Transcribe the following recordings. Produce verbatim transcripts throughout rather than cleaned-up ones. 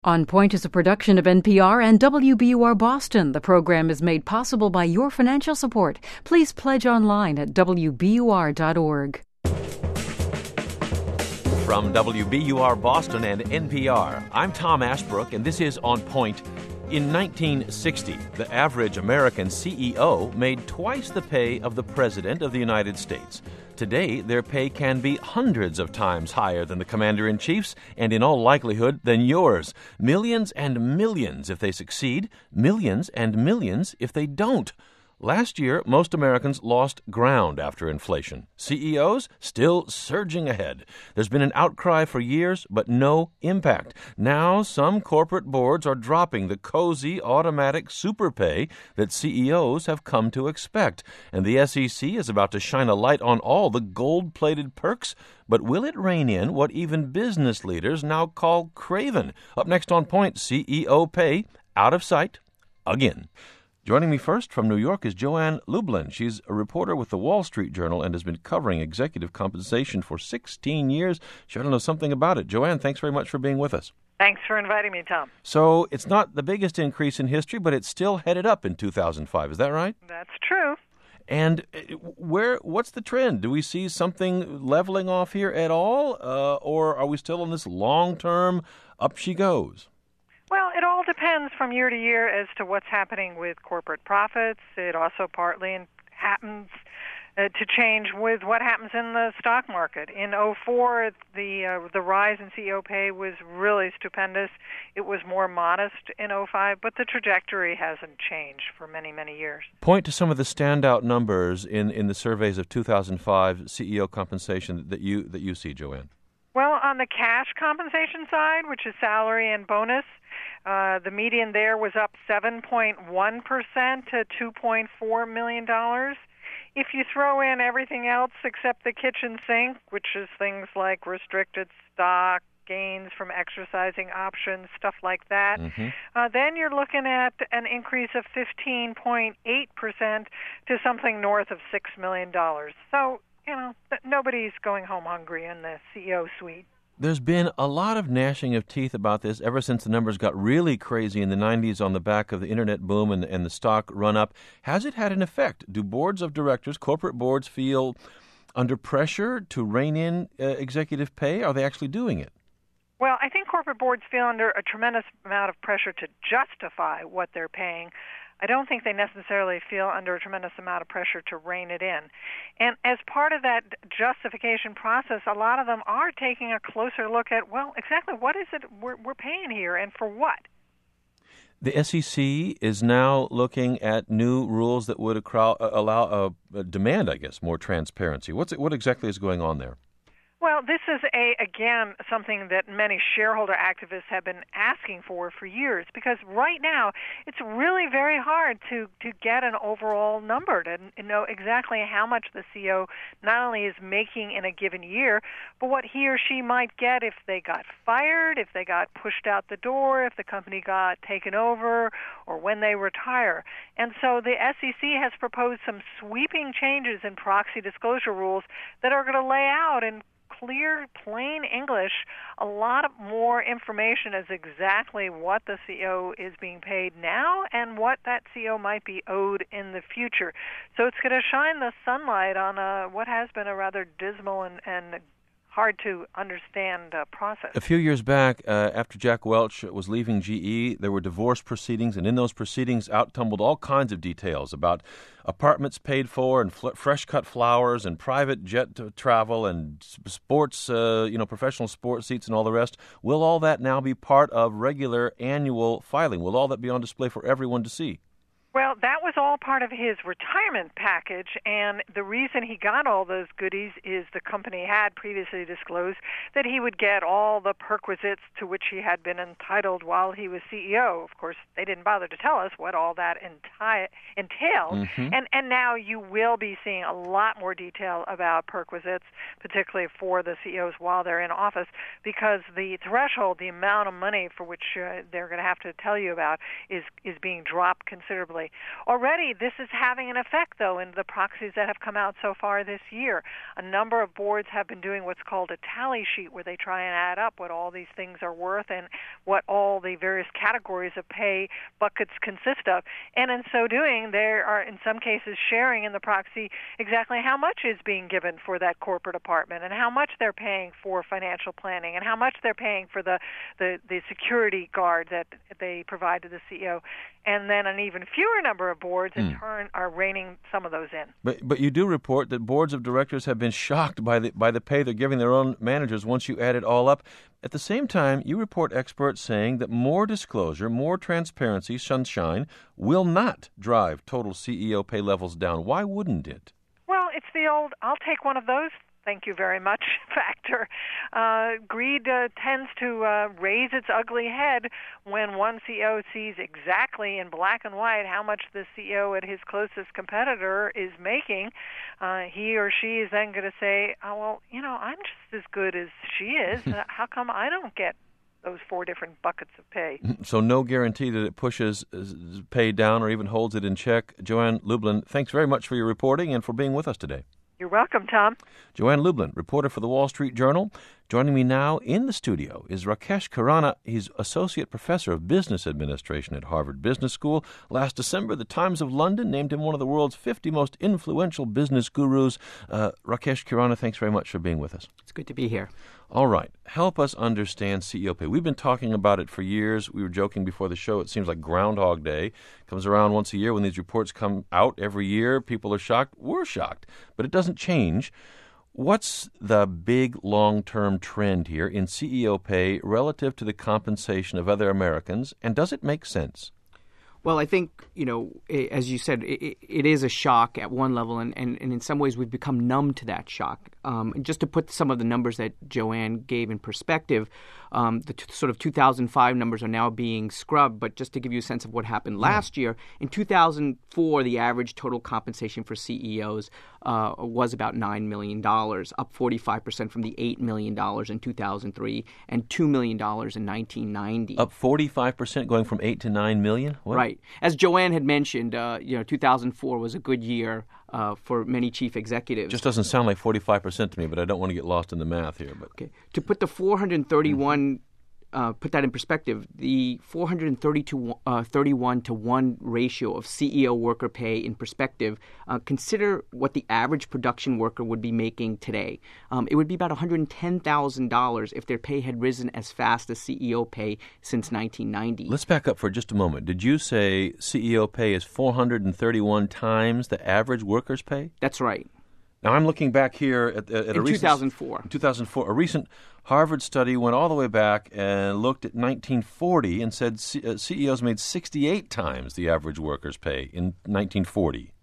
On Point is a production of N P R and W B U R Boston. The program is made possible by your financial support. Please pledge online at W B U R dot org. From W B U R Boston and N P R, I'm Tom Ashbrook, and this is On Point. In nineteen sixty, the average American C E O made twice the pay of the President of the United States. Today, their pay can be hundreds of times higher than the Commander-in-Chief's, and in all likelihood, than yours. Millions and millions if they succeed, millions and millions if they don't. Last year, most Americans lost ground after inflation. C E Os still surging ahead. There's been an outcry for years, but no impact. Now, some corporate boards are dropping the cozy, automatic super pay that C E Os have come to expect. And the S E C is about to shine a light on all the gold-plated perks. But will it rein in what even business leaders now call craven? Up next on Point, C E O pay out of sight again. Joining me first from New York is Joanne Lublin. She's a reporter with the Wall Street Journal and has been covering executive compensation for sixteen years. She ought to know something about it. Joanne, thanks very much for being with us. Thanks for inviting me, Tom. So it's not the biggest increase in history, but it's still headed up in two thousand five. Is that right? That's true. And where? What's the trend? Do we see something leveling off here at all? Uh, or are we still on this long-term up she goes? Well, it all depends from year to year as to what's happening with corporate profits. It also partly happens uh, to change with what happens in the stock market. In oh four, the uh, the rise in C E O pay was really stupendous. It was more modest in oh five, but the trajectory hasn't changed for many, many years. Point to some of the standout numbers in, in the surveys of two thousand five C E O compensation that you that you see, Joanne. Well, on the cash compensation side, which is salary and bonus, uh, the median there was up seven point one percent to two point four million dollars. If you throw in everything else except the kitchen sink, which is things like restricted stock, gains from exercising options, stuff like that, mm-hmm. uh, then you're looking at an increase of fifteen point eight percent to something north of six million dollars. So, you know, nobody's going home hungry in the C E O suite. There's been a lot of gnashing of teeth about this ever since the numbers got really crazy in the nineties on the back of the internet boom and, and the stock run-up. Has it had an effect? Do boards of directors, corporate boards, feel under pressure to rein in uh, executive pay? Are they actually doing it? Well, I think corporate boards feel under a tremendous amount of pressure to justify what they're paying. I don't think they necessarily feel under a tremendous amount of pressure to rein it in. And as part of that justification process, a lot of them are taking a closer look at, well, exactly what is it we're, we're paying here and for what? The S E C is now looking at new rules that would accro- allow, uh, uh, demand, I guess, more transparency. What's it, what exactly is going on there? Well, this is, a again, something that many shareholder activists have been asking for for years, because right now it's really very hard to, to get an overall number to know exactly how much the C E O not only is making in a given year, but what he or she might get if they got fired, if they got pushed out the door, if the company got taken over, or when they retire. And so the S E C has proposed some sweeping changes in proxy disclosure rules that are going to lay out in clear, plain English, a lot of more information as exactly what the C E O is being paid now and what that C E O might be owed in the future. So it's going to shine the sunlight on a, what has been a rather dismal and, and hard to understand uh, process. A few years back, uh, after Jack Welch was leaving G E, there were divorce proceedings, and in those proceedings out tumbled all kinds of details about apartments paid for and fl- fresh-cut flowers and private jet to travel and sports, uh, you know, professional sports seats and all the rest. Will all that now be part of regular annual filing? Will all that be on display for everyone to see? Well, that was all part of his retirement package, and the reason he got all those goodies is the company had previously disclosed that he would get all the perquisites to which he had been entitled while he was C E O. Of course, they didn't bother to tell us what all that enti- entailed, mm-hmm. and, and now you will be seeing a lot more detail about perquisites, particularly for the C E Os while they're in office, because the threshold, the amount of money for which uh, they're going to have to tell you about, is, is being dropped considerably dramatically. Already, this is having an effect, though, in the proxies that have come out so far this year. A number of boards have been doing what's called a tally sheet, where they try and add up what all these things are worth and what all the various categories of pay buckets consist of. And in so doing, they are, in some cases, sharing in the proxy exactly how much is being given for that corporate apartment and how much they're paying for financial planning and how much they're paying for the, the, the security guard that they provide to the C E O. And then an even fewer number of boards, in mm. turn, are reining some of those in. But but you do report that boards of directors have been shocked by the by the pay they're giving their own managers once you add it all up. At the same time, you report experts saying that more disclosure, more transparency, sunshine, will not drive total C E O pay levels down. Why wouldn't it? Well, it's the old, I'll take one of those, thank you very much, factor. Uh, greed uh, tends to uh, raise its ugly head when one C E O sees exactly in black and white how much the C E O at his closest competitor is making. Uh, he or she is then going to say, oh, well, you know, I'm just as good as she is. Uh, how come I don't get those four different buckets of pay? So no guarantee that it pushes pay down or even holds it in check. Joanne Lublin, thanks very much for your reporting and for being with us today. You're welcome, Tom. Joanne Lublin, reporter for the Wall Street Journal. Joining me now in the studio is Rakesh Khurana. He's Associate Professor of Business Administration at Harvard Business School. Last December, the Times of London named him one of the world's fifty most influential business gurus. Uh, Rakesh Khurana, thanks very much for being with us. It's good to be here. All right. Help us understand C E O pay. We've been talking about it for years. We were joking before the show. It seems like Groundhog Day. It comes around once a year when these reports come out every year. People are shocked. We're shocked. But it doesn't change. What's the big long-term trend here in C E O pay relative to the compensation of other Americans, and does it make sense? Well, I think, you know, as you said, it, it is a shock at one level, and, and, and in some ways we've become numb to that shock. Um, and just to put some of the numbers that Joanne gave in perspective, um, the t- sort of two thousand five numbers are now being scrubbed, but just to give you a sense of what happened last year, in two thousand four, the average total compensation for C E Os uh, was about nine million dollars, up forty-five percent from the eight million dollars in two thousand three and two million dollars in nineteen ninety. Up forty-five percent, going from eight to nine million? What? Right. As Joanne had mentioned, uh, you know, two thousand four was a good year uh, for many chief executives. Just doesn't sound like forty-five percent to me, but I don't want to get lost in the math here. But okay. To put the four hundred thirty-one, uh, put that in perspective, the four hundred thirty-two, uh, thirty-one to one ratio of C E O worker pay in perspective, uh, consider what the average production worker would be making today. Um, it would be about one hundred ten thousand dollars if their pay had risen as fast as C E O pay since nineteen ninety. Let's back up for just a moment. Did you say C E O pay is four hundred thirty-one times the average worker's pay? That's right. Now, I'm looking back here at, at, at in a recent... two thousand four. two thousand four. A recent Harvard study went all the way back and looked at nineteen forty and said C- uh, C E Os made sixty-eight times the average worker's pay in nineteen forty.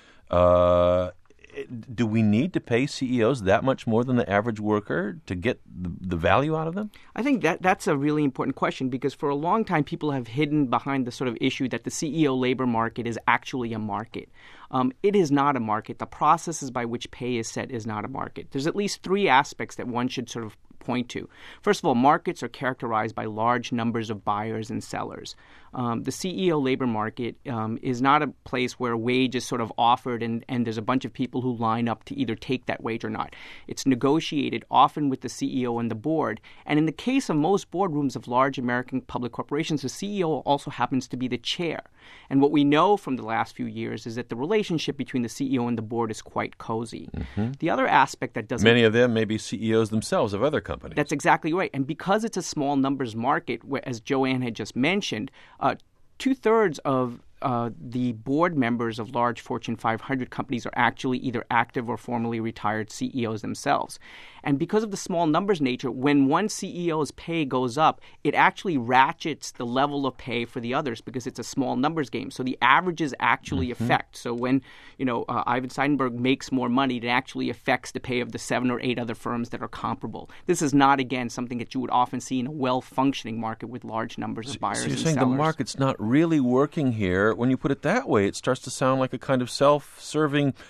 Uh, do we need to pay C E Os that much more than the average worker to get the, the value out of them? I think that that's a really important question, because for a long time people have hidden behind the sort of issue that the C E O labor market is actually a market. Um, it is not a market. The processes by which pay is set is not a market. There's at least three aspects that one should sort of point to. First of all, markets are characterized by large numbers of buyers and sellers. Um, the C E O labor market um, is not a place where a wage is sort of offered and, and there's a bunch of people who line up to either take that wage or not. It's negotiated often with the C E O and the board. And in the case of most boardrooms of large American public corporations, the C E O also happens to be the chair. And what we know from the last few years is that the relationship between the C E O and the board is quite cozy. Mm-hmm. The other aspect that doesn't... Many of them may be C E Os themselves of other companies. That's exactly right. And because it's a small numbers market, where, as Joanne had just mentioned, uh, two-thirds of uh, the board members of large Fortune five hundred companies are actually either active or formerly retired C E Os themselves. And because of the small numbers nature, when one C E O's pay goes up, it actually ratchets the level of pay for the others because it's a small numbers game. So the averages actually mm-hmm. affect. So when, you know, uh, Ivan Seidenberg makes more money, it actually affects the pay of the seven or eight other firms that are comparable. This is not, again, something that you would often see in a well-functioning market with large numbers of buyers and sellers. So you're saying the market's not really working here. When you put it that way, it starts to sound like a kind of self-serving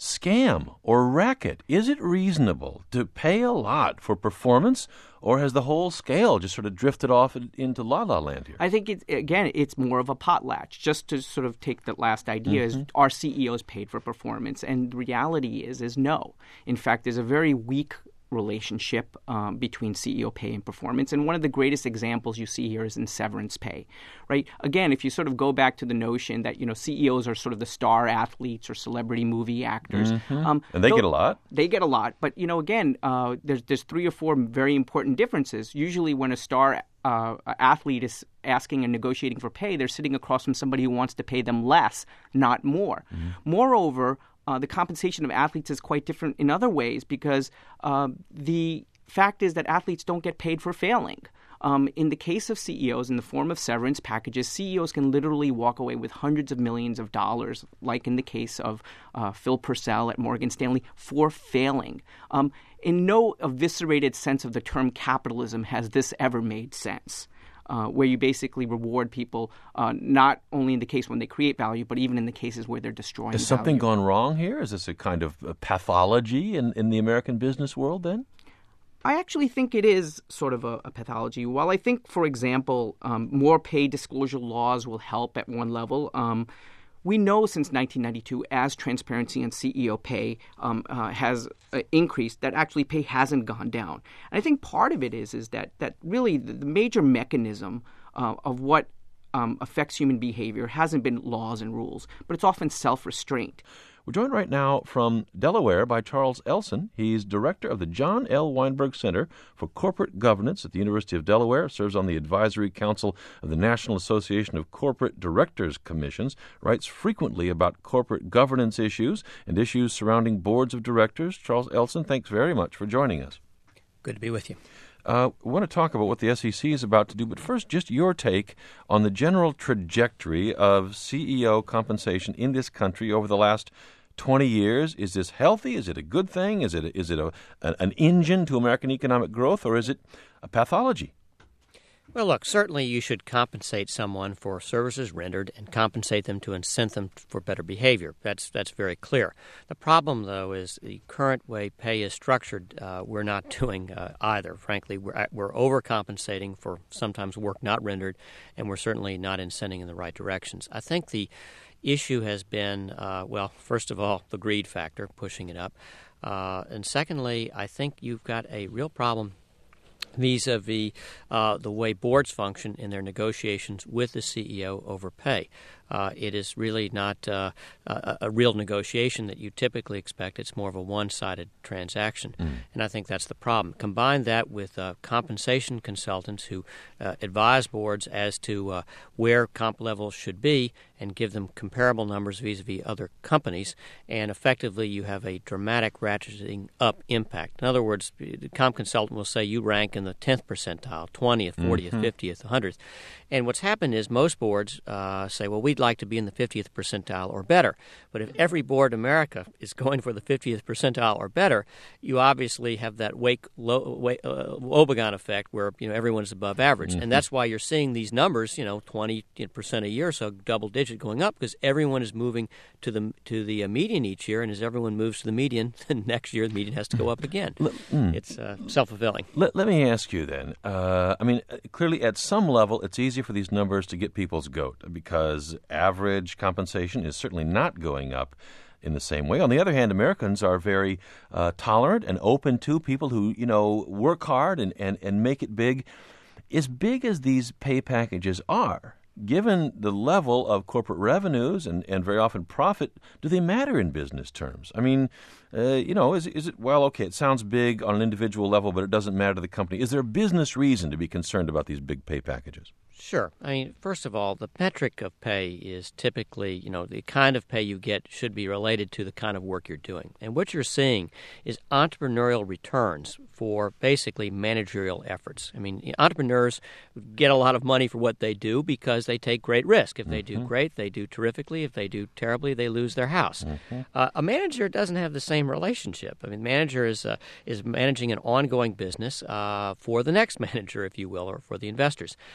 scam or racket? Is it reasonable to pay a lot for performance, or has the whole scale just sort of drifted off into la-la land here? I think, it's, again, it's more of a potlatch. Just to sort of take the last idea, Mm-hmm. is are C E Os paid for performance? And the reality is, is no. In fact, there's a very weak relationship um, between C E O pay and performance. And one of the greatest examples you see here is in severance pay, right? Again, if you sort of go back to the notion that, you know, C E Os are sort of the star athletes or celebrity movie actors. Mm-hmm. Um, and they though, get a lot. They get a lot. But, you know, again, uh, there's, there's three or four very important differences. Usually when a star uh, athlete is asking and negotiating for pay, they're sitting across from somebody who wants to pay them less, not more. Mm-hmm. Moreover, Uh, the compensation of athletes is quite different in other ways because uh, the fact is that athletes don't get paid for failing. Um, in the case of C E Os, in the form of severance packages, C E Os can literally walk away with hundreds of millions of dollars, like in the case of uh, Phil Purcell at Morgan Stanley, for failing. Um, in no eviscerated sense of the term capitalism has this ever made sense. Uh, where you basically reward people uh, not only in the case when they create value, but even in the cases where they're destroying Has something value. gone wrong here? Is this a kind of a pathology in, in the American business world then? I actually think it is sort of a, a pathology. While I think, for example, um, more pay disclosure laws will help at one level, um, we know since nineteen ninety-two, as transparency in C E O pay um, uh, has uh, increased, that actually pay hasn't gone down. And I think part of it is is that that really the, the major mechanism uh, of what um, affects human behavior hasn't been laws and rules, but it's often self-restraint. We're joined right now from Delaware by Charles Elson. He's director of the John L. Weinberg Center for Corporate Governance at the University of Delaware, serves on the advisory council of the National Association of Corporate Directors Commissions, writes frequently about corporate governance issues and issues surrounding boards of directors. Charles Elson, thanks very much for joining us. Good to be with you. Uh, we want to talk about what the S E C is about to do, but first, just your take on the general trajectory of C E O compensation in this country over the last twenty years. Is this healthy? Is it a good thing? Is it is it a, an engine to American economic growth, or is it a pathology? Well, look, certainly you should compensate someone for services rendered and compensate them to incent them for better behavior. That's that's very clear. The problem, though, is the current way pay is structured, uh, we're not doing uh, either. Frankly, we're, we're overcompensating for sometimes work not rendered, and we're certainly not incenting in the right directions. I think the issue has been, uh, well, first of all, the greed factor, pushing it up. Uh, and secondly, I think you've got a real problem vis-a-vis uh, the way boards function in their negotiations with the C E O over pay. Uh, it is really not uh, a, a real negotiation that you typically expect. It's more of a one-sided transaction, mm. and I think that's the problem. Combine that with uh, compensation consultants who uh, advise boards as to uh, where comp levels should be and give them comparable numbers vis-a-vis other companies, and effectively you have a dramatic ratcheting up impact. In other words, the comp consultant will say you rank in the tenth percentile, twentieth, fortieth, mm-hmm. fiftieth, one hundredth. And what's happened is most boards uh, say, well, we'd like to be in the fiftieth percentile or better. But if every board in America is going for the fiftieth percentile or better, you obviously have that Wake Lo- Wake, uh, Wobegon effect where you know everyone's above average. Mm-hmm. And that's why you're seeing these numbers, you know, twenty percent a year, so double digit going up, because everyone is moving to the to the uh, median each year. And as everyone moves to the median, then next year the median has to go up again. Mm. It's uh, self-fulfilling. Let, let me ask you then. Uh, I mean, clearly at some level it's easy for these numbers to get people's goat because average compensation is certainly not going up in the same way. On the other hand, Americans are very uh, tolerant and open to people who, you know, work hard and, and, and make it big. As big as these pay packages are, given the level of corporate revenues and, and very often profit, do they matter in business terms? I mean, uh, you know, is, is it, well, okay, it sounds big on an individual level, but it doesn't matter to the company. Is there a business reason to be concerned about these big pay packages? Sure. I mean, first of all, the metric of pay is typically, you know, the kind of pay you get should be related to the kind of work you're doing. And what you're seeing is entrepreneurial returns for basically managerial efforts. I mean, entrepreneurs get a lot of money for what they do because they take great risk. If they mm-hmm. do great, they do terrifically. If they do terribly, they lose their house. Mm-hmm. Uh, a manager doesn't have the same relationship. I mean, manager is uh, is managing an ongoing business uh, for the next manager, if you will, or for the investors. And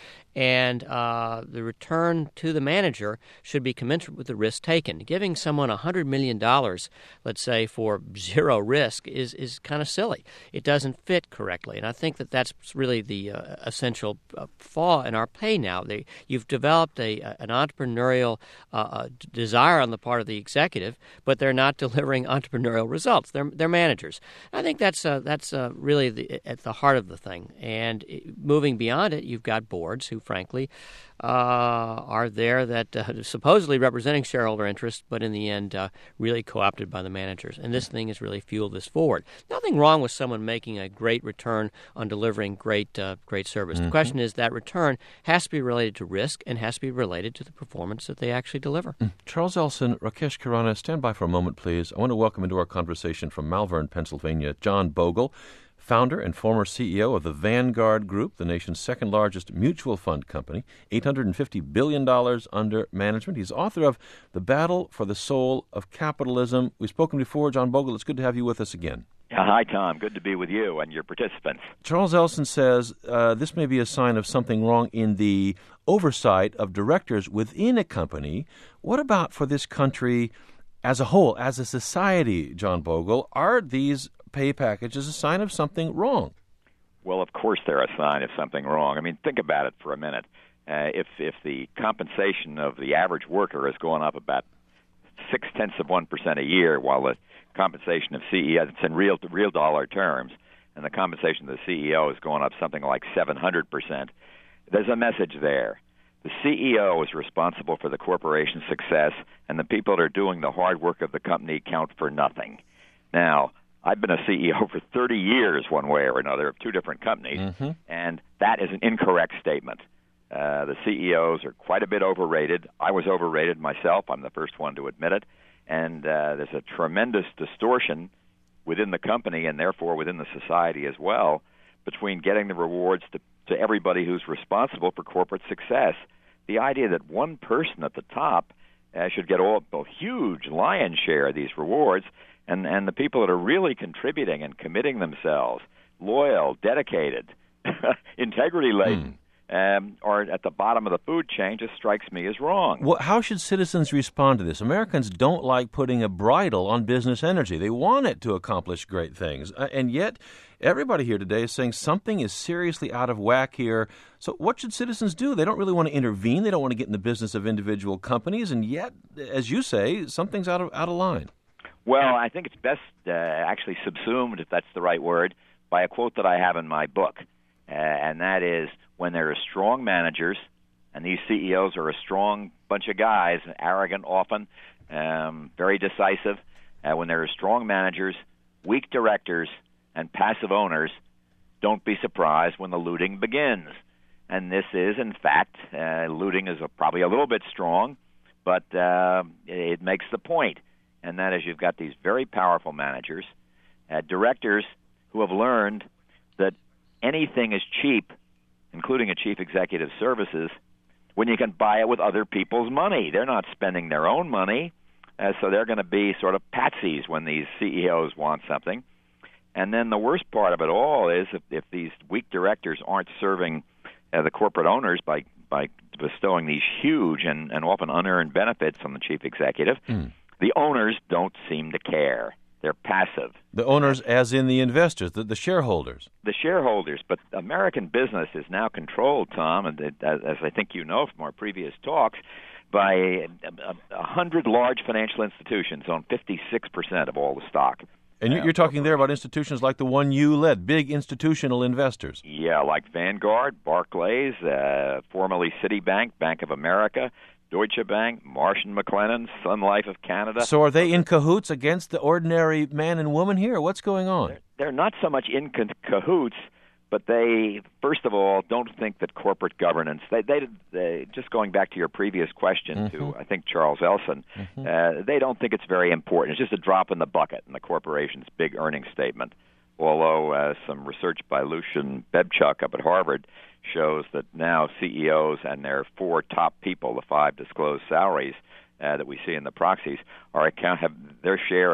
and uh, the return to the manager should be commensurate with the risk taken. Giving someone one hundred million dollars, let's say, for zero risk is, is kind of silly. It doesn't fit correctly, and I think that that's really the uh, essential uh, flaw in our pay now. They, you've developed a, a an entrepreneurial uh, desire on the part of the executive, but they're not delivering entrepreneurial results. They're they're managers. I think that's uh, that's uh, really the, at the heart of the thing. And moving beyond it, you've got boards who, frankly, uh, are there that uh, supposedly representing shareholder interests, but in the end, uh, really co-opted by the managers. And this thing has really fueled this forward. Nothing wrong with someone making a great return on delivering great uh, great service. Mm-hmm. The question is that return has to be related to risk and has to be related to the performance that they actually deliver. Mm. Charles Elson, Rakesh Khurana, stand by for a moment, please. I want to welcome into our conversation from Malvern, Pennsylvania, John Bogle, founder and former C E O of the Vanguard Group, the nation's second-largest mutual fund company, eight hundred fifty billion dollars under management. He's author of The Battle for the Soul of Capitalism. We've spoken before. John Bogle, it's good to have you with us again. Hi, Tom. Good to be with you and your participants. Charles Elson says uh, this may be a sign of something wrong in the oversight of directors within a company. What about for this country as a whole, as a society, John Bogle? Are these pay packages a sign of something wrong? Well, of course they're a sign of something wrong. I mean, think about it for a minute. Uh, if if the compensation of the average worker is going up about six-tenths of one percent a year, while the compensation of C E Os, it's in real real dollar terms, and the compensation of the C E O is going up something like seven hundred percent, there's a message there. The C E O is responsible for the corporation's success, and the people that are doing the hard work of the company count for nothing. Now, I've been a C E O for thirty years, one way or another, of two different companies, mm-hmm. and that is an incorrect statement. Uh, the C E Os are quite a bit overrated. I was overrated myself. I'm the first one to admit it. And uh, there's a tremendous distortion within the company and therefore within the society as well between getting the rewards to, to everybody who's responsible for corporate success. The idea that one person at the top uh, should get all, a huge lion's share of these rewards, and, and the people that are really contributing and committing themselves, loyal, dedicated, integrity-laden, hmm. Um, or at the bottom of the food chain just strikes me as wrong. Well, how should citizens respond to this? Americans don't like putting a bridle on business energy. They want it to accomplish great things. Uh, and yet, everybody here today is saying something is seriously out of whack here. So what should citizens do? They don't really want to intervene. They don't want to get in the business of individual companies. And yet, as you say, something's out of out of line. Well, I think it's best uh, actually subsumed, if that's the right word, by a quote that I have in my book. Uh, and that is, when there are strong managers, and these C E Os are a strong bunch of guys, arrogant often, um, very decisive, uh, when there are strong managers, weak directors, and passive owners, don't be surprised when the looting begins. And this is, in fact, uh, looting is a, probably a little bit strong, but uh, it makes the point. And that is, you've got these very powerful managers, uh, directors who have learned that anything is cheap, including a chief executive services, when you can buy it with other people's money. They're not spending their own money, uh, so they're going to be sort of patsies when these C E Os want something. And then the worst part of it all is if, if these weak directors aren't serving uh, the corporate owners by, by bestowing these huge and, and often unearned benefits on the chief executive, mm. the owners don't seem to care. They're passive. The owners, as in the investors, the, the shareholders. The shareholders. But American business is now controlled, Tom, and it, as, as I think you know from our previous talks, by a, a hundred large financial institutions own fifty-six percent of all the stock. And you're, you're talking there about institutions like the one you led, big institutional investors. Yeah, like Vanguard, Barclays, uh, formerly Citibank, Bank of America, Deutsche Bank, Marsh and McLennan, Sun Life of Canada. So are they in cahoots against the ordinary man and woman here? What's going on? They're, they're not so much in ca- cahoots, but they, first of all, don't think that corporate governance, they, they, they just going back to your previous question mm-hmm. to, I think, Charles Elson, mm-hmm. uh, they don't think it's very important. It's just a drop in the bucket in the corporation's big earnings statement. Although uh, some research by Lucian Bebchuk up at Harvard shows that now C E Os and their four top people, the five disclosed salaries uh, that we see in the proxies, are account have their share of the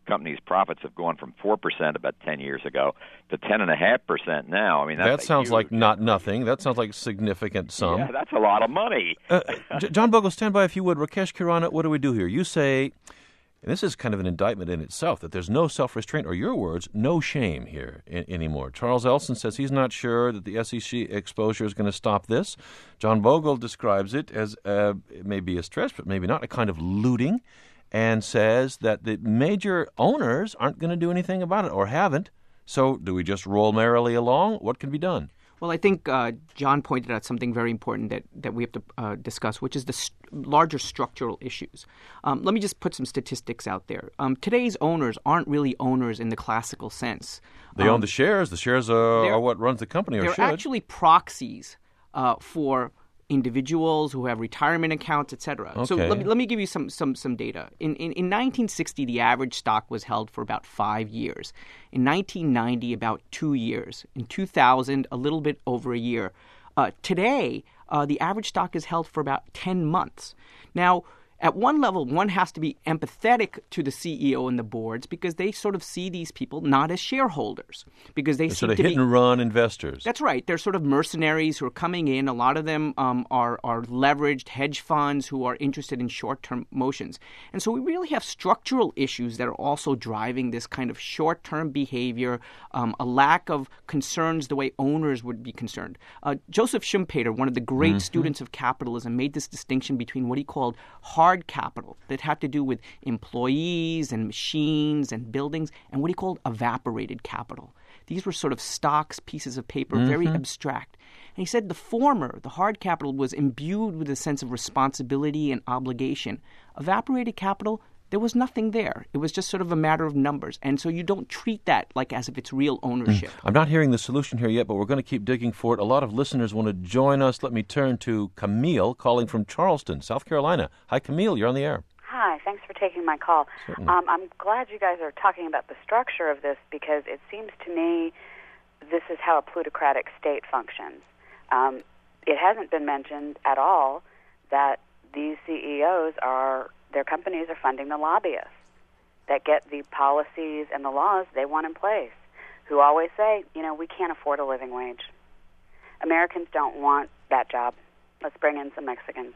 company's profits have gone from four percent about ten years ago to ten point five percent now. I mean, that's that sounds huge, like not nothing. That sounds like significant sum. Yeah, that's a lot of money. uh, J- John Bogle, stand by if you would. Rakesh Khurana, what do we do here? You say, and this is kind of an indictment in itself, that there's no self-restraint, or your words, no shame here I- anymore. Charles Elson says he's not sure that the S E C exposure is going to stop this. John Bogle describes it as, uh, it may be a stretch, but maybe not, a kind of looting, and says that the major owners aren't going to do anything about it, or haven't. So do we just roll merrily along? What can be done? Well, I think uh, John pointed out something very important that, that we have to uh, discuss, which is the st- larger structural issues. Um, let me just put some statistics out there. Um, today's owners aren't really owners in the classical sense. They um, own the shares. The shares are, are what runs the company, or they're should. actually proxies uh, for individuals who have retirement accounts, et cetera. Okay. So let me, let me give you some some some data. In, in in nineteen sixty, the average stock was held for about five years. In nineteen ninety, about two years. In two thousand, a little bit over a year. Uh, today, uh, the average stock is held for about ten months. Now, at one level, one has to be empathetic to the C E O and the boards because they sort of see these people not as shareholders, because they They're seem sort of to hit be, and run investors. That's right. They're sort of mercenaries who are coming in. A lot of them um, are are leveraged hedge funds who are interested in short-term motions. And so we really have structural issues that are also driving this kind of short-term behavior, um, a lack of concerns the way owners would be concerned. Uh, Joseph Schumpeter, one of the great mm-hmm. students of capitalism, made this distinction between what he called hard capital that had to do with employees and machines and buildings, and what he called evaporated capital. These were sort of stocks, pieces of paper, mm-hmm. very abstract. And he said the former, the hard capital, was imbued with a sense of responsibility and obligation. Evaporated capital, there was nothing there. It was just sort of a matter of numbers. And so you don't treat that like as if it's real ownership. I'm not hearing the solution here yet, but we're going to keep digging for it. A lot of listeners want to join us. Let me turn to Camille, calling from Charleston, South Carolina. Hi, Camille. You're on the air. Hi. Thanks for taking my call. Um, I'm glad you guys are talking about the structure of this, because it seems to me this is how a plutocratic state functions. Um, it hasn't been mentioned at all that these C E Os are, their companies are funding the lobbyists that get the policies and the laws they want in place, who always say, you know, we can't afford a living wage. Americans don't want that job. Let's bring in some Mexicans.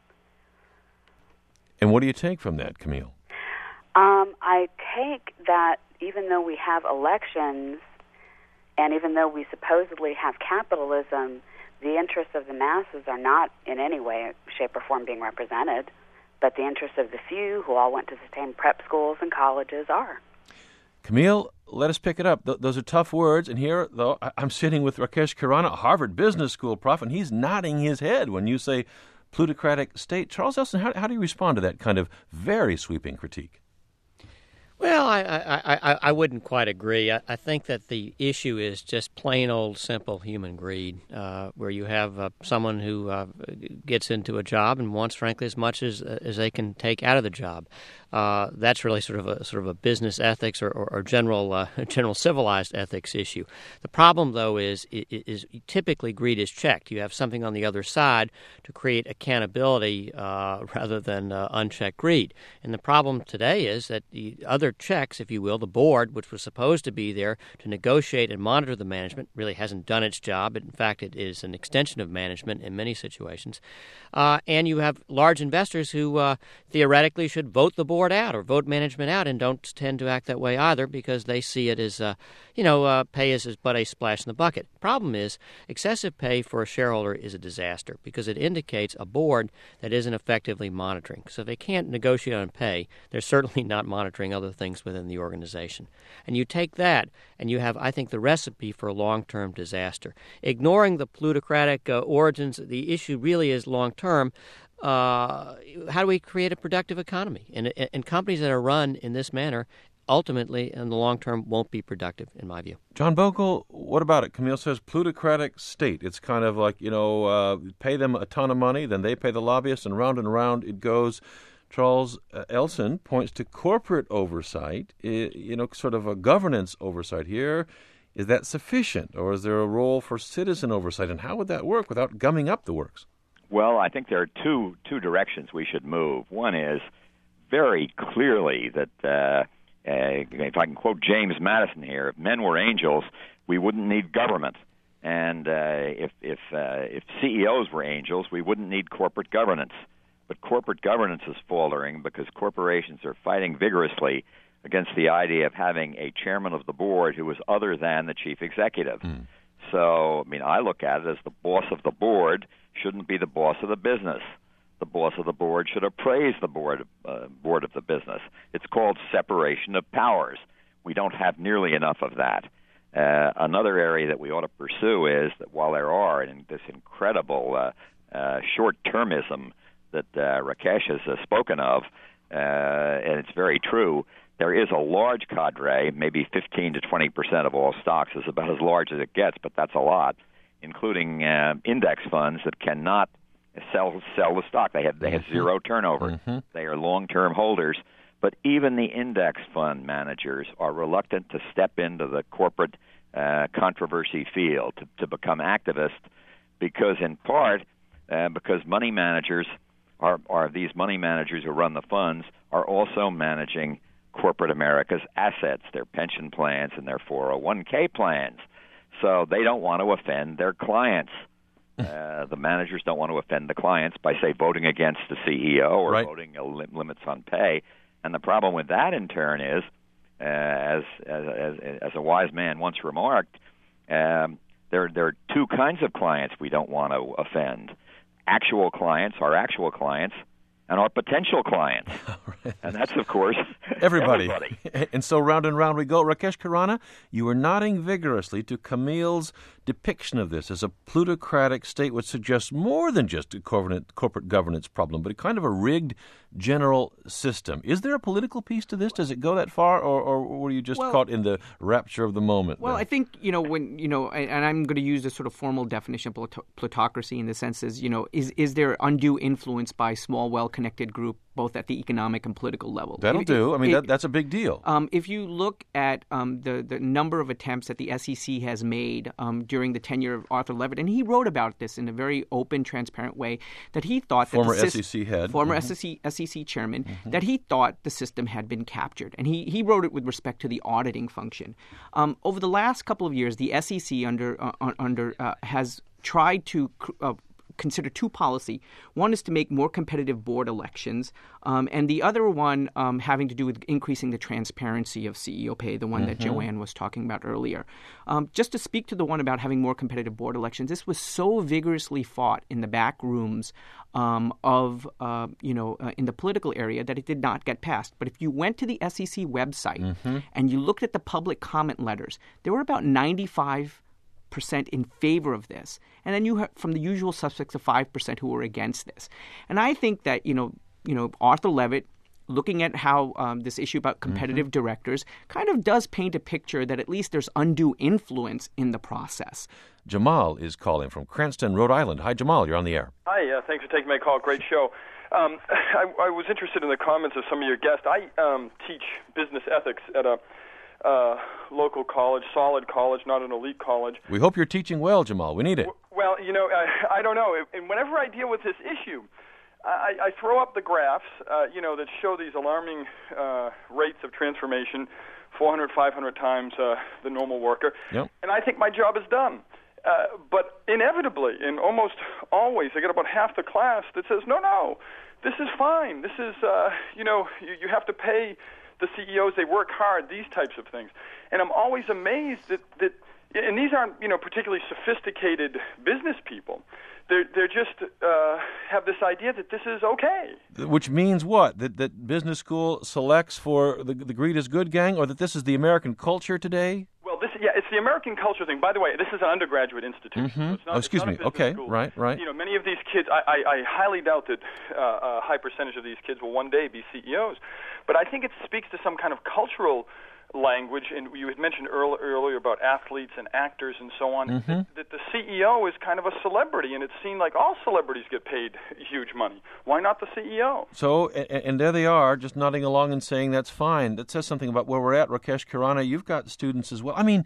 And what do you take from that, Camille? Um, I take that even though we have elections and even though we supposedly have capitalism, the interests of the masses are not in any way, shape, or form being represented, but the interests of the few who all went to the same prep schools and colleges are. Camille, let us pick it up. Th- those are tough words. And here, though, I- I'm sitting with Rakesh Khurana, a Harvard Business School prof, and he's nodding his head when you say plutocratic state. Charles Elson, how, how do you respond to that kind of very sweeping critique? Well, I, I, I, I wouldn't quite agree. I, I think that the issue is just plain old simple human greed, uh, where you have uh, someone who uh, gets into a job and wants, frankly, as much as as they can take out of the job. Uh, that's really sort of a sort of a business ethics or, or, or general uh, general civilized ethics issue. The problem, though, is, is is typically greed is checked. You have something on the other side to create accountability uh, rather than uh, unchecked greed. And the problem today is that the other checks, if you will, the board, which was supposed to be there to negotiate and monitor the management, really hasn't done its job. In fact, it is an extension of management in many situations. Uh, and you have large investors who uh, theoretically should vote the board out or vote management out, and don't tend to act that way either, because they see it as, uh, you know, uh, pay is but a splash in the bucket. Problem is, excessive pay for a shareholder is a disaster because it indicates a board that isn't effectively monitoring. So if they can't negotiate on pay, they're certainly not monitoring other things within the organization. And you take that, and you have, I think, the recipe for a long-term disaster. Ignoring the plutocratic uh, origins, the issue really is long-term. Uh, how do we create a productive economy? And, and companies that are run in this manner ultimately, in the long term, won't be productive, in my view. John Bogle, what about it? Camille says plutocratic state. It's kind of like, you know, uh, pay them a ton of money, then they pay the lobbyists, and round and round it goes. Charles uh, Elson points to corporate oversight, you know, sort of a governance oversight here. Is that sufficient, or is there a role for citizen oversight? And how would that work without gumming up the works? Well, I think there are two two directions we should move. One is very clearly that uh, uh, if I can quote James Madison here, if men were angels, we wouldn't need government. And uh, if if uh, if C E Os were angels, we wouldn't need corporate governance. But corporate governance is faltering because corporations are fighting vigorously against the idea of having a chairman of the board who is other than the chief executive. Mm. So, I mean, I look at it as the boss of the board shouldn't be the boss of the business. The boss of the board should appraise the board, uh, board of the business. It's called separation of powers. We don't have nearly enough of that. Uh, another area that we ought to pursue is that while there are in this incredible uh, uh, short-termism that uh, Rakesh has uh, spoken of, uh, and it's very true, there is a large cadre, maybe fifteen to twenty percent of all stocks is about as large as it gets, but that's a lot, including uh, index funds that cannot sell sell the stock. They have they have zero turnover. Mm-hmm. They are long-term holders. But even the index fund managers are reluctant to step into the corporate uh, controversy field to, to become activists because, in part, uh, because money managers are, are these money managers who run the funds are also managing corporate America's assets, their pension plans and their four oh one k plans. So they don't want to offend their clients. Uh, the managers don't want to offend the clients by, say, voting against the C E O or right. voting uh, lim- limits on pay. And the problem with that, in turn, is, uh, as, as as a wise man once remarked, um, there there are two kinds of clients we don't want to offend: actual clients, our actual clients, and our potential clients. Right. And that's, of course, everybody. everybody. And so round and round we go. Rakesh Khurana, you were nodding vigorously to Camille's depiction of this as a plutocratic state, which suggests more than just a corporate governance problem, but a kind of a rigged general system. Is there a political piece to this? Does it go that far, or, or were you just well, caught in the rapture of the moment? Well, then? I think, you know, when, you know, and I'm going to use a sort of formal definition of plutocracy in the sense is, you know, is, is there undue influence by small, well-connected group, both at the economic and political level? That'll it, do. It, I mean, it, that, that's a big deal. Um, if you look at um, the, the number of attempts that the S E C has made um, during the tenure of Arthur Levitt, and he wrote about this in a very open, transparent way, that he thought former that the S E C head, former mm-hmm. S E C, S E C chairman, mm-hmm. that he thought the system had been captured, and he, he wrote it with respect to the auditing function. Um, over the last couple of years, the S E C under uh, under uh, has tried to uh, consider two policy. One is to make more competitive board elections, um, and the other one um, having to do with increasing the transparency of C E O pay, the one mm-hmm. that Joanne was talking about earlier. Um, just to speak to the one about having more competitive board elections, this was so vigorously fought in the back rooms um, of, uh, you know, uh, in the political area that it did not get passed. But if you went to the S E C website mm-hmm. and you looked at the public comment letters, there were about ninety-five percent in favor of this, and then you have from the usual suspects of five percent who were against this. And I think that you know, you know, Arthur Levitt, looking at how um, this issue about competitive mm-hmm. directors kind of does paint a picture that at least there's undue influence in the process. Jamal is calling from Cranston, Rhode Island. Hi, Jamal. You're on the air. Hi. Uh, thanks for taking my call. Great show. Um, I, I was interested in the comments of some of your guests. I um, teach business ethics at a Uh, local college, solid college, not an elite college. We hope you're teaching well, Jamal. We need it. Well, you know, I, I don't know. And whenever I deal with this issue, I, I throw up the graphs, uh, you know, that show these alarming uh, rates of transformation, four hundred, five hundred times uh, the normal worker. Yep. And I think my job is done. Uh, but inevitably, and almost always, I get about half the class that says, no, no, this is fine. This is, uh, you know, you, you have to pay the C E Os, they work hard, these types of things. And I'm always amazed that, that and these aren't, you know, particularly sophisticated business people. They're, they're just uh, have this idea that this is okay. Which means what? That that business school selects for the, the greed is good gang, or that this is the American culture today? Well, this yeah, it's the American culture thing. By the way, this is an undergraduate institution. Mm-hmm. So it's not, oh, excuse it's not me. Okay, school. right, right. You know, many of these kids, I, I, I highly doubt that uh, a high percentage of these kids will one day be C E Os. But I think it speaks to some kind of cultural language, and you had mentioned earl- earlier about athletes and actors and so on, mm-hmm. that, that the C E O is kind of a celebrity, and it seemed like all celebrities get paid huge money. Why not the C E O? So, and, and there they are, just nodding along and saying that's fine. That says something about where we're at. Rakesh Khurana, you've got students as well. I mean,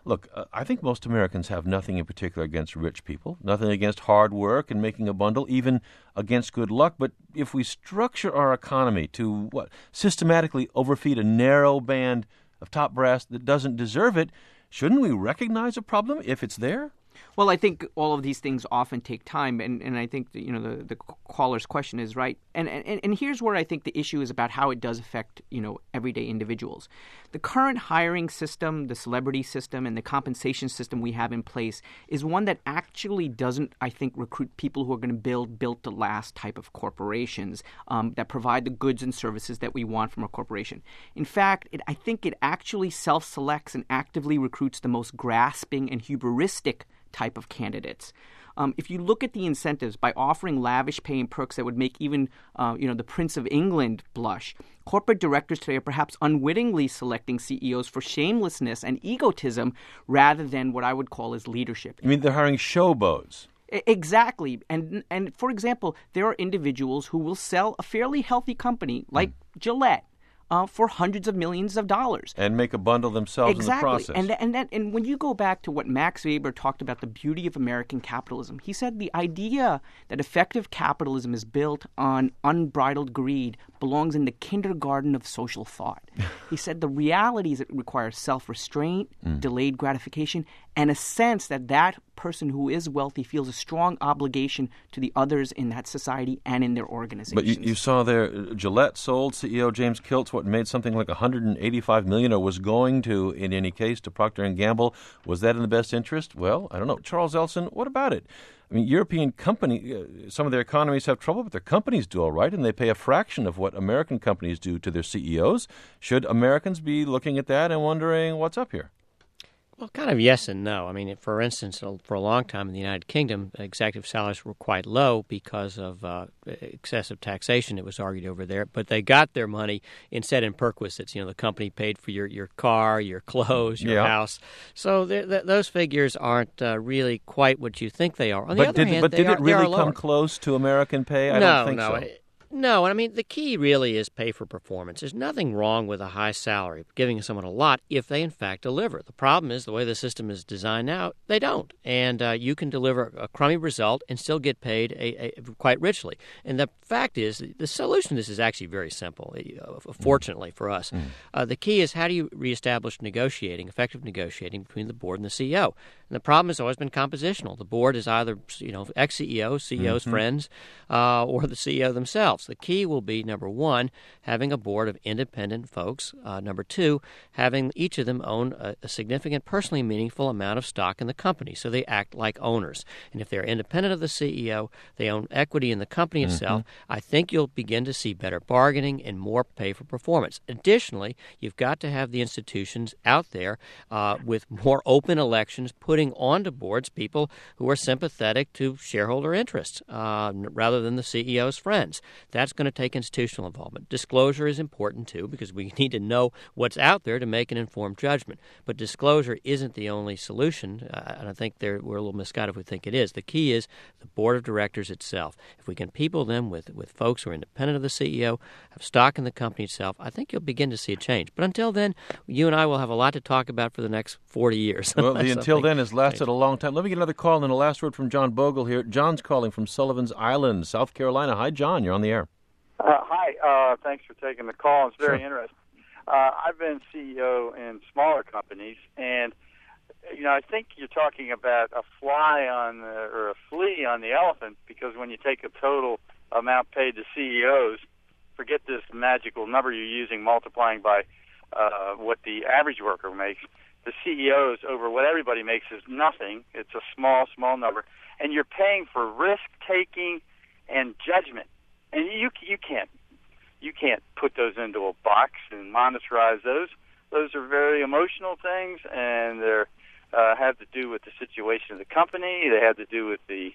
Look, uh, I think most Americans have nothing in particular against rich people, nothing against hard work and making a bundle, even against good luck. But if we structure our economy to what systematically overfeed a narrow band of top brass that doesn't deserve it, shouldn't we recognize a problem if it's there? Well, I think all of these things often take time, and, and I think that, you know, the, the caller's question is right. And, and and here's where I think the issue is about how it does affect, you know, everyday individuals. The current hiring system, the celebrity system, and the compensation system we have in place is one that actually doesn't, I think, recruit people who are going to build built-to-last type of corporations um, that provide the goods and services that we want from a corporation. In fact, it, I think it actually self-selects and actively recruits the most grasping and hubristic type of candidates. Um, if you look at the incentives by offering lavish pay and perks that would make even, uh, you know, the Prince of England blush, corporate directors today are perhaps unwittingly selecting C E Os for shamelessness and egotism rather than what I would call as leadership. I mean, they're hiring showboats. Exactly. And, and for example, there are individuals who will sell a fairly healthy company like mm. Gillette Uh, for hundreds of millions of dollars. And make a bundle themselves exactly. in the process. And, th- and, that, and when you go back to what Max Weber talked about the beauty of American capitalism, he said the idea that effective capitalism is built on unbridled greed belongs in the kindergarten of social thought. He said the reality is it requires self-restraint, mm. delayed gratification, and a sense that that person who is wealthy feels a strong obligation to the others in that society and in their organizations. But you, you saw there, Gillette sold, C E O James Kiltz, what made something like one hundred eighty-five million dollars, or was going to, in any case, to Procter and Gamble. Was that in the best interest? Well, I don't know. Charles Elson, what about it? I mean, European company, uh, some of their economies have trouble, but their companies do all right, and they pay a fraction of what American companies do to their C E Os. Should Americans be looking at that and wondering what's up here? Well, kind of yes and no. I mean, for instance, for a long time in the United Kingdom, executive salaries were quite low because of uh, excessive taxation, it was argued over there. But they got their money instead in perquisites. You know, the company paid for your, your car, your clothes, your yeah. house. So th- th- those figures aren't uh, really quite what you think they are. On but the other did, hand, but they did are, it really come lower. close to American pay? I no, don't think no, so. It, No, and I mean, the key really is pay for performance. There's nothing wrong with a high salary, giving someone a lot if they, in fact, deliver. The problem is the way the system is designed now, they don't. And uh, you can deliver a crummy result and still get paid a, a, quite richly. And the fact is, the solution to this is actually very simple, uh, fortunately for us. Mm. Uh, the key is how do you reestablish negotiating, effective negotiating between the board and the C E O? And the problem has always been compositional. The board is either, you know, ex-C E Os, C E Os' mm-hmm. friends, uh, or the C E O themselves. The key will be, number one, having a board of independent folks. Uh, number two, having each of them own a, a significant, personally meaningful amount of stock in the company, so they act like owners. And if they're independent of the C E O, they own equity in the company mm-hmm. itself, I think you'll begin to see better bargaining and more pay for performance. Additionally, you've got to have the institutions out there uh, with more open elections, putting onto boards people who are sympathetic to shareholder interests uh, rather than the C E O's friends. That's going to take institutional involvement. Disclosure is important, too, because we need to know what's out there to make an informed judgment. But disclosure isn't the only solution, uh, and I think we're a little misguided if we think it is. The key is the board of directors itself. If we can people them with, with folks who are independent of the C E O, have stock in the company itself, I think you'll begin to see a change. But until then, you and I will have a lot to talk about for the next forty years. Well, the until then has lasted a long time. Let me get another call and a last word from John Bogle here. John's calling from Sullivan's Island, South Carolina. Hi, John. You're on the air. Uh, hi. Uh, thanks for taking the call. It's very sure. interesting. Uh, I've been C E O in smaller companies, and you know I think you're talking about a fly on the, or a flea on the elephant, because when you take a total amount paid to C E Os, forget this magical number you're using, multiplying by uh, what the average worker makes. The C E Os over what everybody makes is nothing. It's a small, small number, and you're paying for risk taking and judgment. And you you can't you can't put those into a box and monetize those. Those are very emotional things, and they uh, have to do with the situation of the company. They have to do with the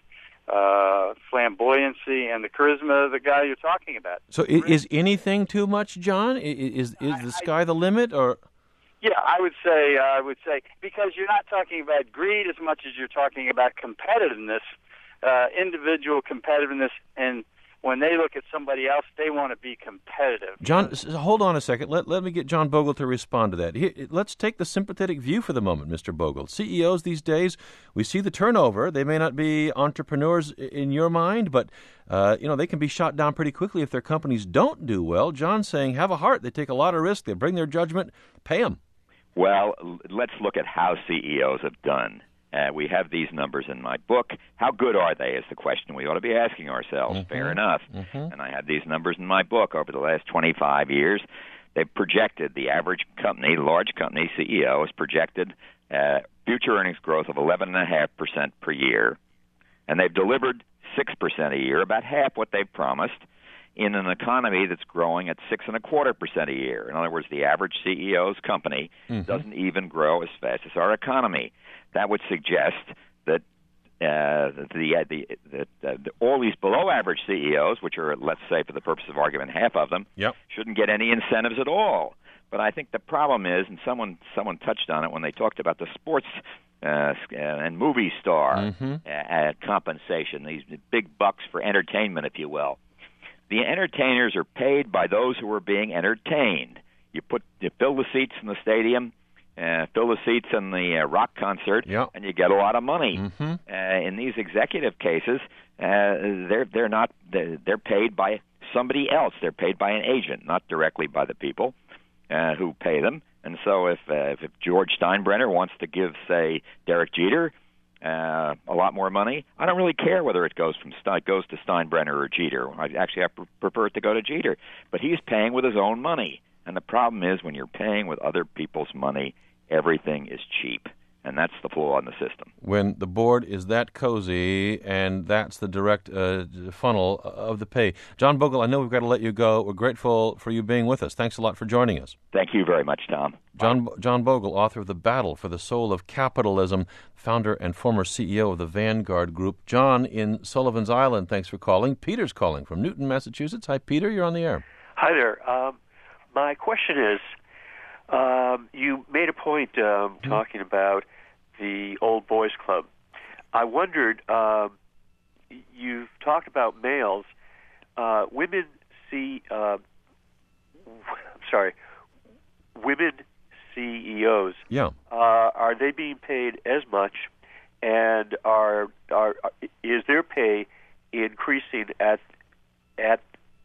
uh, flamboyancy and the charisma of the guy you're talking about. So is, is anything too much, John? Is is, is the sky the limit, or? Yeah, I would say uh, I would say because you're not talking about greed as much as you're talking about competitiveness, uh, individual competitiveness, and when they look at somebody else, they want to be competitive. John, hold on a second. Let let me get John Bogle to respond to that. Here, let's take the sympathetic view for the moment, Mister Bogle. C E Os these days, we see the turnover. They may not be entrepreneurs in your mind, but uh, you know they can be shot down pretty quickly if their companies don't do well. John's saying, have a heart. They take a lot of risk. They bring their judgment. Pay them. Well, let's look at how C E Os have done. Uh, we have these numbers in my book. How good are they is the question we ought to be asking ourselves. Mm-hmm. Fair enough. Mm-hmm. And I have these numbers in my book over the last twenty-five years. They've projected, the average company, large company C E O has projected uh, future earnings growth of eleven point five percent per year. And they've delivered six percent a year, about half what they've promised, in an economy that's growing at six and a quarter percent a year. In other words, the average C E O's company mm-hmm. doesn't even grow as fast as our economy. That would suggest that uh, the, uh, the, the, uh, the all these below-average C E Os, which are, let's say, for the purpose of argument, half of them, yep. shouldn't get any incentives at all. But I think the problem is, and someone someone touched on it when they talked about the sports uh, and movie star mm-hmm. uh, compensation, these big bucks for entertainment, if you will. The entertainers are paid by those who are being entertained. You put you fill the seats in the stadium, uh, fill the seats in the uh, rock concert, yep. and you get a lot of money. Mm-hmm. Uh, in these executive cases, uh, they're they're not they're, they're paid by somebody else. They're paid by an agent, not directly by the people uh, who pay them. And so, if uh, if George Steinbrenner wants to give, say, Derek Jeter Uh, a lot more money, I don't really care whether it goes from Ste- goes to Steinbrenner or Jeter. I actually I pr- prefer it to go to Jeter, but he's paying with his own money. And the problem is when you're paying with other people's money, everything is cheap, and that's the flaw in the system. When the board is that cozy, and that's the direct uh, funnel of the pay. John Bogle, I know we've got to let you go. We're grateful for you being with us. Thanks a lot for joining us. Thank you very much, Tom. John John Bogle, author of The Battle for the Soul of Capitalism, founder and former C E O of the Vanguard Group. John in Sullivan's Island, thanks for calling. Peter's calling from Newton, Massachusetts. Hi, Peter. You're on the air. Hi there. Um, my question is, um, you made a point um, mm-hmm. talking about the Old Boys Club. I wondered, um, you've talked about males. Uh, women see, uh, I'm sorry, women C E Os. Yeah. Uh, are they being paid as much, and are are is their pay increasing at at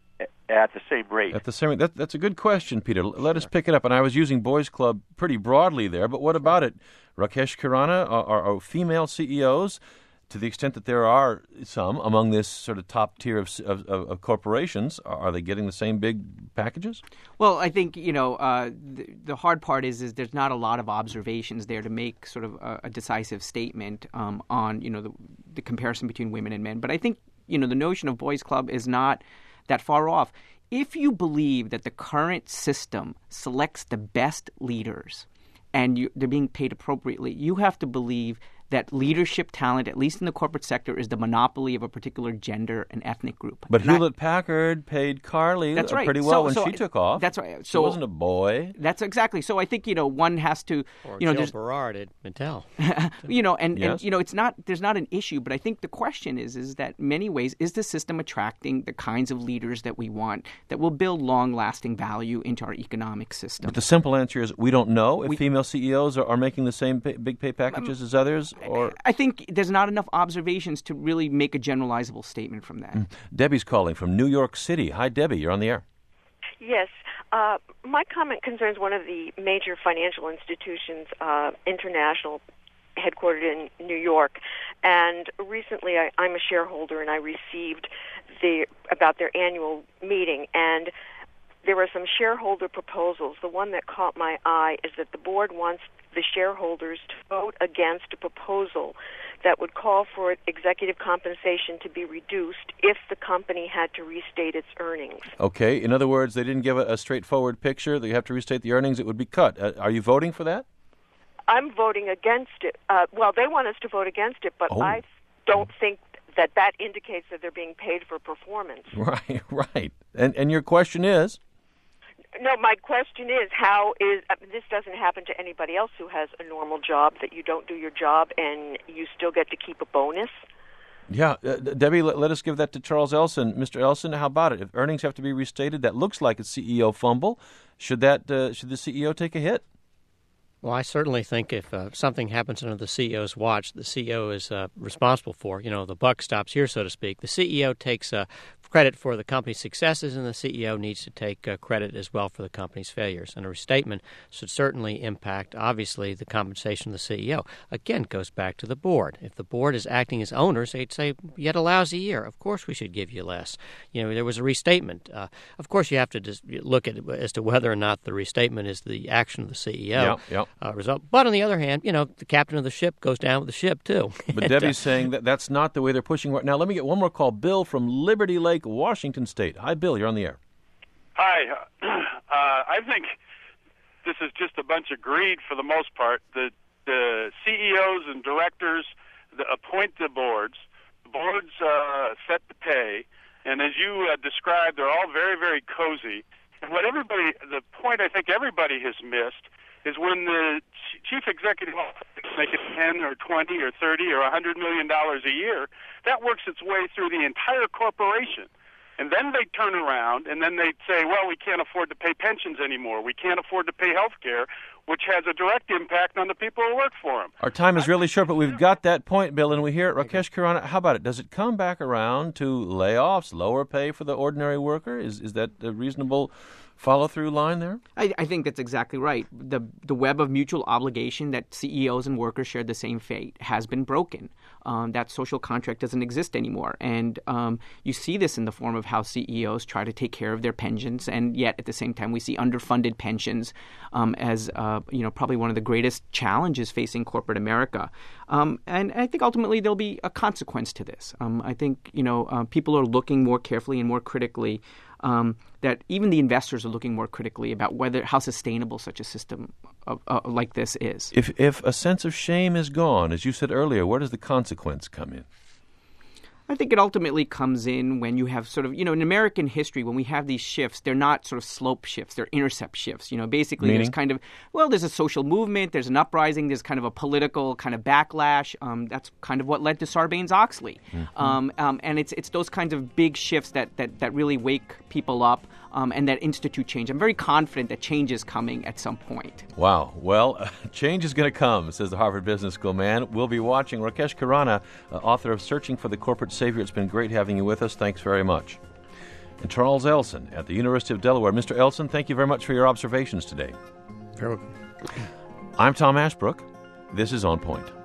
at the same rate? At the same rate. That, that's a good question, Peter. Let us pick it up. And I was using Boys Club pretty broadly there, but what about it? Rakesh Khurana, are, are, are female C E Os, to the extent that there are some among this sort of top tier of, of, of corporations, are they getting the same big packages? Well, I think, you know, uh, the, the hard part is is there's not a lot of observations there to make sort of a, a decisive statement um, on, you know, the, the comparison between women and men. But I think, you know, the notion of Boys Club is not that far off. If you believe that the current system selects the best leaders and you, they're being paid appropriately, you have to believe that leadership talent, at least in the corporate sector, is the monopoly of a particular gender and ethnic group. But and Hewlett-Packard paid Carly that's right. pretty well so, when so she took off. That's right. She so, wasn't a boy. That's exactly. So I think, you know, one has to, or you know, Jill there's Berard at Mattel. you know, and, yes. and you know, it's not there's not an issue, but I think the question is is that in many ways is the system attracting the kinds of leaders that we want that will build long-lasting value into our economic system? But the simple answer is we don't know if we, female C E Os are, are making the same pay, big pay packages um, as others. Or I think there's not enough observations to really make a generalizable statement from that. Debbie's calling from New York City. Hi, Debbie. You're on the air. Yes. Uh, my comment concerns one of the major financial institutions, uh, international, headquartered in New York. And recently I, I'm a shareholder, and I received the about their annual meeting. And there were some shareholder proposals. The one that caught my eye is that the board wants the shareholders to vote against a proposal that would call for executive compensation to be reduced if the company had to restate its earnings. Okay. In other words, they didn't give a, a straightforward picture. They have to restate the earnings. It would be cut. Uh, are you voting for that? I'm voting against it. Uh, well, they want us to vote against it, but oh. I don't think that that indicates that they're being paid for performance. Right, right. And and your question is? No, my question is, how is uh, this doesn't happen to anybody else who has a normal job, that you don't do your job and you still get to keep a bonus? Yeah, uh, Debbie, let, let us give that to Charles Elson. Mister Elson, how about it? If earnings have to be restated, that looks like a C E O fumble. Should that uh, should the C E O take a hit? Well, I certainly think if uh, something happens under the C E O's watch, the C E O is uh, responsible for. You know, the buck stops here, so to speak. The C E O takes uh, credit for the company's successes, and the C E O needs to take uh, credit as well for the company's failures. And a restatement should certainly impact, obviously, the compensation of the C E O. Again, it goes back to the board. If the board is acting as owners, they'd say, you had a lousy year. Of course we should give you less. You know, there was a restatement. Uh, of course, you have to just look at it as to whether or not the restatement is the action of the C E O. Yeah, yeah. Uh, result. But on the other hand, you know, the captain of the ship goes down with the ship, too. But Debbie's saying that that's not the way they're pushing right now. Let me get one more call. Bill from Liberty Lake, Washington State. Hi, Bill. You're on the air. Hi. Uh, I think this is just a bunch of greed for the most part. The, the C E Os and directors that appoint the boards. The boards uh, set the pay. And as you uh, described, they're all very, very cozy. And what everybody, the point I think everybody has missed is when the chief executive officer making ten or twenty or thirty or a hundred million dollars a year, that works its way through the entire corporation. And then they turn around and then they say, well, we can't afford to pay pensions anymore. We can't afford to pay health care, which has a direct impact on the people who work for them. Our time is really short, but we've got that point, Bill, and we hear it. Rakesh Khurana, how about it? Does it come back around to layoffs, lower pay for the ordinary worker? Is is that a reasonable follow-through line there? I, I think that's exactly right. The the web of mutual obligation that C E Os and workers share the same fate has been broken. Um, that social contract doesn't exist anymore. And um, you see this in the form of how C E Os try to take care of their pensions, and yet at the same time we see underfunded pensions um, as uh, you know probably one of the greatest challenges facing corporate America. Um, and I think ultimately there'll be a consequence to this. Um, I think you know uh, people are looking more carefully and more critically. Um, that even the investors are looking more critically about whether how sustainable such a system uh, uh, like this is. If if a sense of shame is gone, as you said earlier, where does the consequence come in? I think it ultimately comes in when you have sort of, you know, in American history, when we have these shifts, they're not sort of slope shifts, they're intercept shifts. You know, basically Meaning? There's kind of, well, there's a social movement, there's an uprising, there's kind of a political kind of backlash. Um, that's kind of what led to Sarbanes-Oxley. Mm-hmm. Um, um, and it's it's those kinds of big shifts that, that, that really wake people up um, and that institute change. I'm very confident that change is coming at some point. Wow. Well, uh, change is going to come, says the Harvard Business School man. We'll be watching. Rakesh Khurana, uh, author of Searching for the Corporate Savior. It's been great having you with us. Thanks very much. And Charles Elson at the University of Delaware. Mister Elson, thank you very much for your observations today. Very welcome. I'm Tom Ashbrook. This is On Point.